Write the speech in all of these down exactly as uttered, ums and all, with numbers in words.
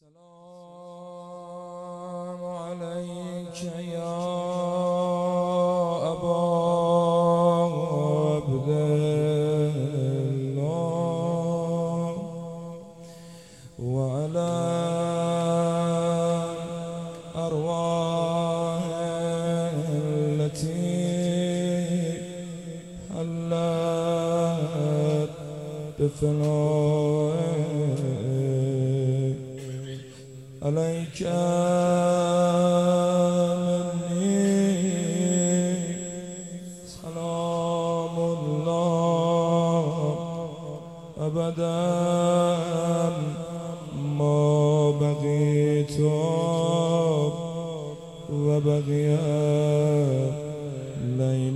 السلام عليك يا أبا عبد الله وعلى أرواح التي حلت بفنائك عليك مني سلام الله أبدا ما بقيت وبقي الليل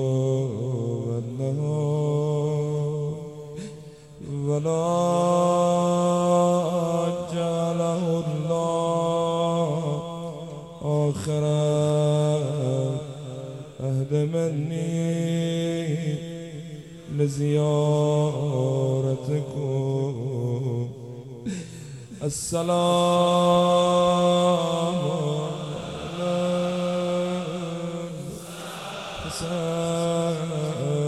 والنهار ولا جعله آخر عهد مني لزيارتكم السلام على الحسين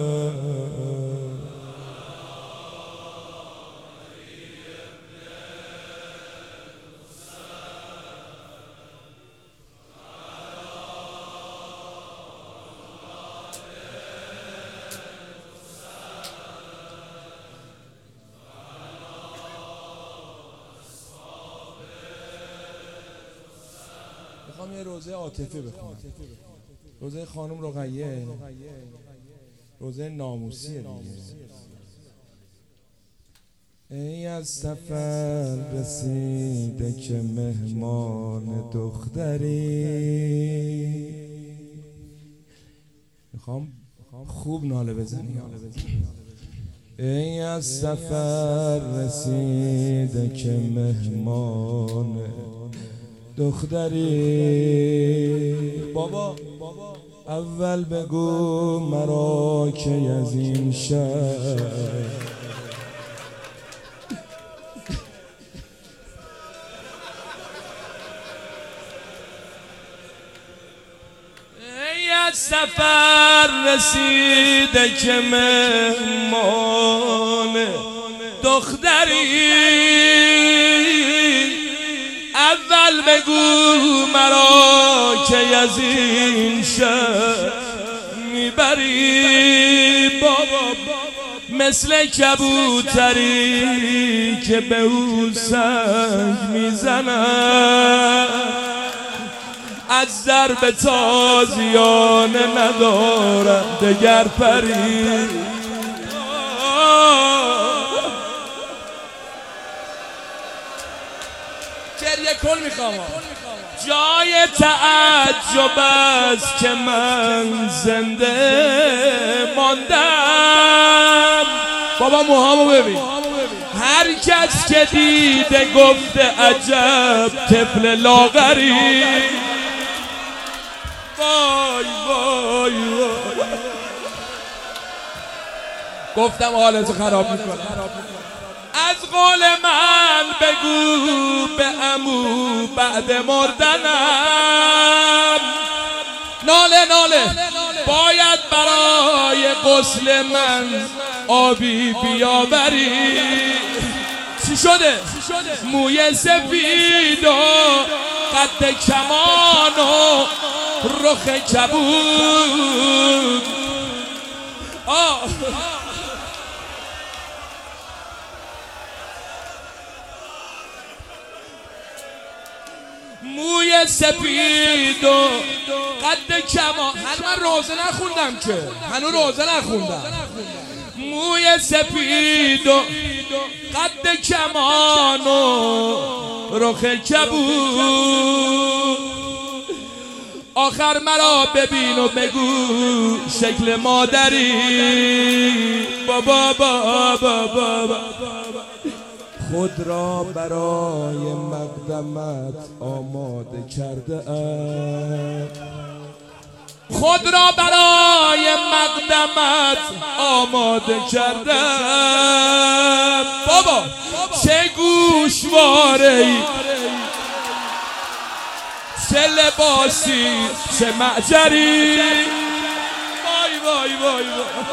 میخوام یه روزه عاطفی بخونم، روزه خانم رقیه، روزه ناموسیه دیگه. ای از سفر رسیده که مهمان دختری. میخوام خوب ناله بزنی. ای از سفر رسیده که مهمان دختری. بابا اول بگو مرا که از این شهر ای از سفر رسیده که مهمان دختری. اول بگو مرا که از این شهر میبری. بابا مثل کبوتری که به او سنگ میزند، از ضرب تازیانه ندارد دگر پری. گریه کن میخوام. جای تعجب است که من زنده ماندم. بابا موهامو ببین. هر کس که دیده گفته عجب طفل لاغری. وای وای وای گفتم حالتو خراب میکنم. از قول من بگو به عمو بعد مردنم ناله ناله باید برای غسل من آبی بیاوری. چی شده؟ موی سفید و قد کمان و رخ کبود. آه موی سپید و قد کمان. هنو من روزه نخوندم که هنو روزه نخوندم. موی سپید و قد کمان و رخ کبود. آخر مرا ببین و بگو شکل مادری. بابا بابا بابا خود را برای مقدمت آماده کرده ام. خود را برای مقدمت آماده کردم. بابا چه گوشواره‌ای چه لباسی چه معجری، وای وای وای وای.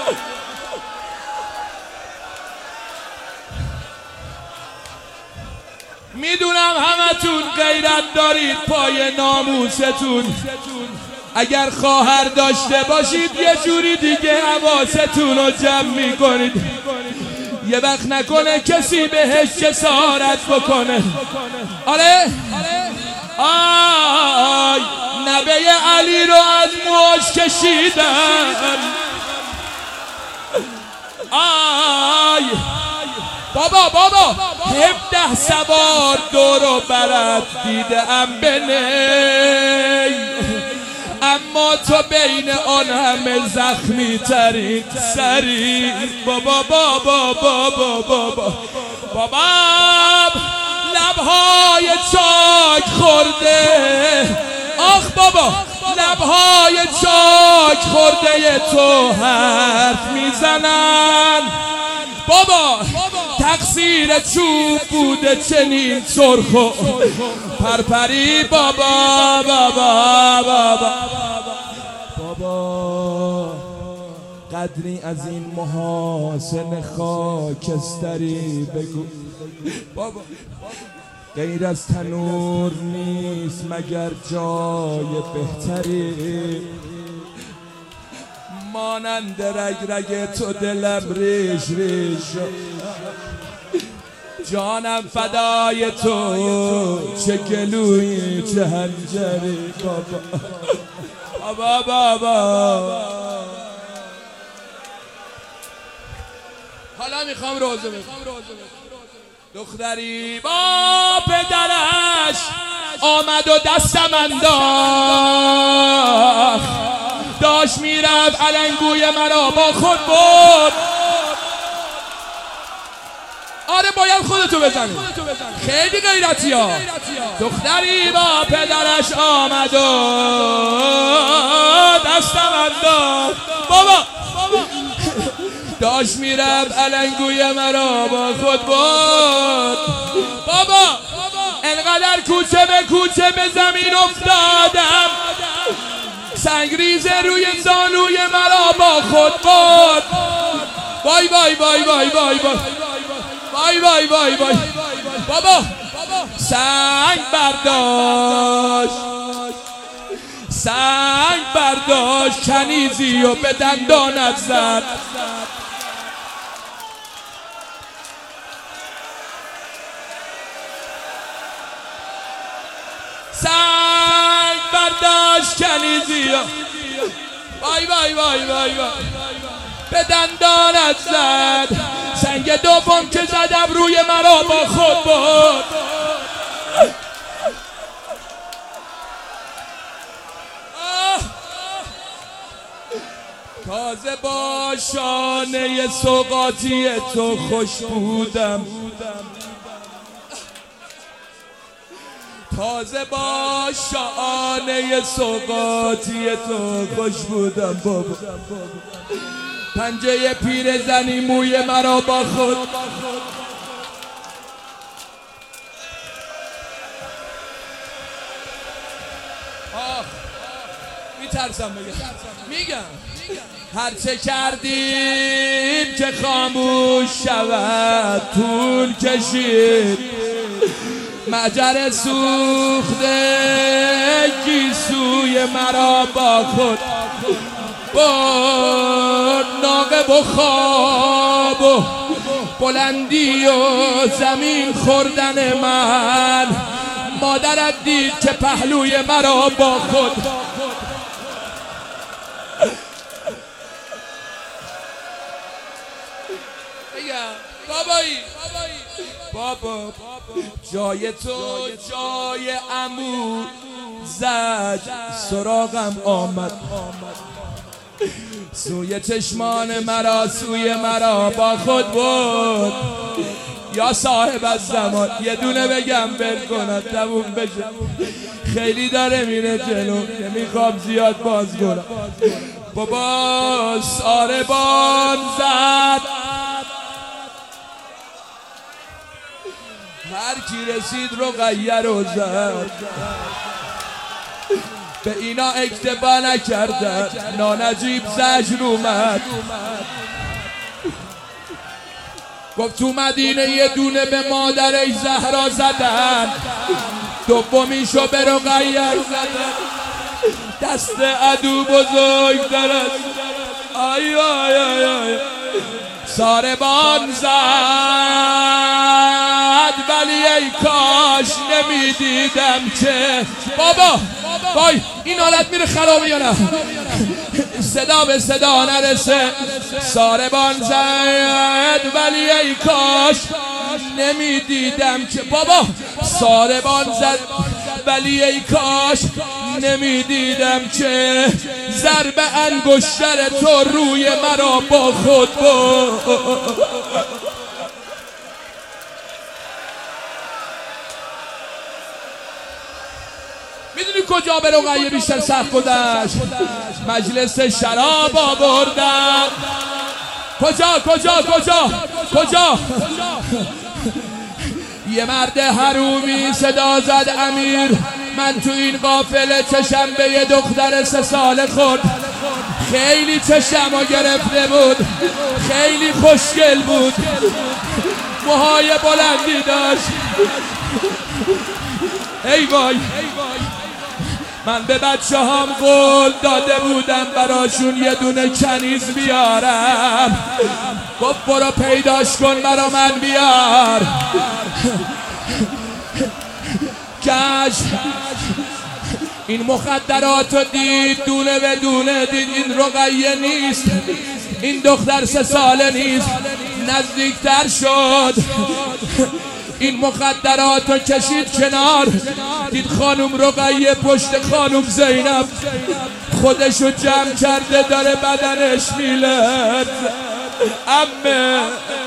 میدونم همتون غیرت دارید پای ناموستون، اگر خواهر داشته باشید یه جوری دیگه حواستون رو جمع میکنید، یه وقت نکنه کسی بهش جسارت بکنه. آره آی نبه علی رو از موش کشیدن، آی بابا بابا هفده سوار دور و برت دیدم به نی، اما تو بین آن همه زخمی ترین سری. بابا بابا بابا بابا بابا لبهای چاک خورده، آخ بابا لبهای چاک خورده تو حرف میزنن. بابا تقصیر چوب بوده چنین سرخ و پرپری. بابا بابا بابا بابا قدری از این محاسن خاکستری بگو. بابا غیر از تنور نیست مگر جای بهتری، مانند رگ رگ تو دلم ریش ریش، جانم فدای تو چه گلویی چه هنجری. بابا بابا بابا حالا میخوام روزه بخونم. دختری با پدرش آمد و دستم انداخت، داشت میرفت علنگوی مرا با خود برد. آره باید خودتو بزنی، خیلی غیرتی ها. دختری با پدرش آمد و دستم انداخت، بابا داشت میرفت علنگوی مرا با خود برد. بابا انقدر کوچه به کوچه به زمین افتادم، سنگریزه روی زانوی مرا با خود برد. وای وای وای وای وای وای وای وای وای وای بابا سنگ برداشت، سنگ برداشت کنیزی و به دندانت زد. سنگ برداشت کنیزی و وای وای وای وای وای به دندانت زد. سنگ دوم که زدم روی مرا با خود برد. تازه با شانه سوغاتی تو خوش بودم، تازه با شانه سوغاتی تو خوش بودم. بابا پنجه پیر زنی موی مرا با خود. آخ میترسم بگم، میگم هرچه کردیم که خاموش شود طول کشید، مجر سوخته گیسوی مرا با خود برد. ناقه و خواب و بلندی و زمین خوردن من، مادرت دید که پهلوی مرا با خود. بابایی بابا جای تو جای عمو زد، سراغم آمد سوی چشمان مرا سوی مرا با خود بود. یا صاحب از زمان یه دونه بگم بل کنم تموم بشه، خیلی داره میره جلو نمیخوام زیاد باز کنم. بابا ساربان زد، هر کی رسید رو غیر و زد. به اینا اکتفا نکردن، نانجیب زجر اومد گفت تو مدینه یه دونه به مادرش زهرا زدن، دومیشو به رقیه زدن. دست عدو بزرگ دارد آی آی آی آی ساربان زد، ولی ای کاش نمیدیدم که بابا وای این حالت میره خرابه یا نه؟ صدا به صدا نرسه. ساربان زد ولی ای کاش نمیدیدم که بابا ساربان زد ولی ای کاش نمیدیدم که ضرب انگشتر تو روی مرا با خود بود. میدونی کجا به رقیه بیشتر سخت گذشت؟ مجلس شراب آوردن. کجا کجا کجا کجا یه مرد حرومی صدا زد امیر من تو این قافله چشم به یه دختر سه ساله خورد، خیلی چشمو گرفته بود، خیلی خوشگل بود، موهای بلندی داشت. ای وای من به بچه هام قول داده بودم براشون یه دونه کنیز بیارم، گفت برو پیداش کن برا من بیار. کش این مخدرات رو دید، دونه به دونه دید این رقیه نیست، این دختر سه ساله نیست. نزدیکتر شد، این مخدرات رو کشید کنار، دید خانم رقیه پشت خانم زینب خودشو جمع کرده داره بدنش میلرزه. عمه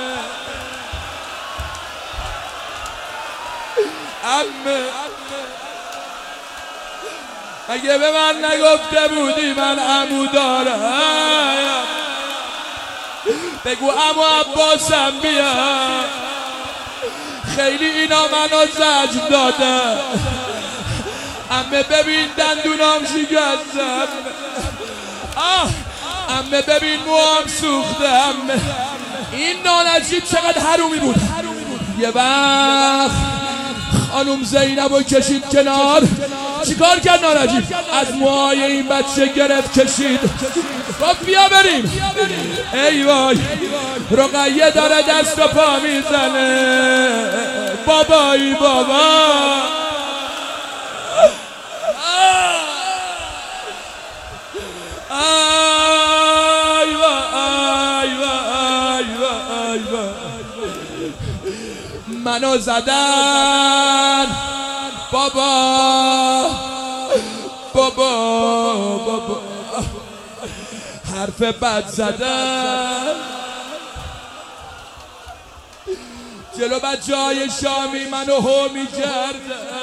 عمه اگه به من نگفته بودی من عمو دارم، بگو عمو عباسم بیا، خیلی اینا منو زجر داده. عمه ببین دندونام شکستم، آه عمه ببین موام سوختم. این نانجیب چقدر حرومی بود. یه وقت خانم زینب رو کشید کنار، چیکار کرد نانجیب؟ از موهای این بچه گرفت کشید، گفت بیا بریم. ای وای رقیه داره دست و پا میزنه، بابایی بابا. آی وای وای وای وای منو زدن بابا بابا بابا، حرف بد زدن جلو بچه های شامی منو هو میکردن.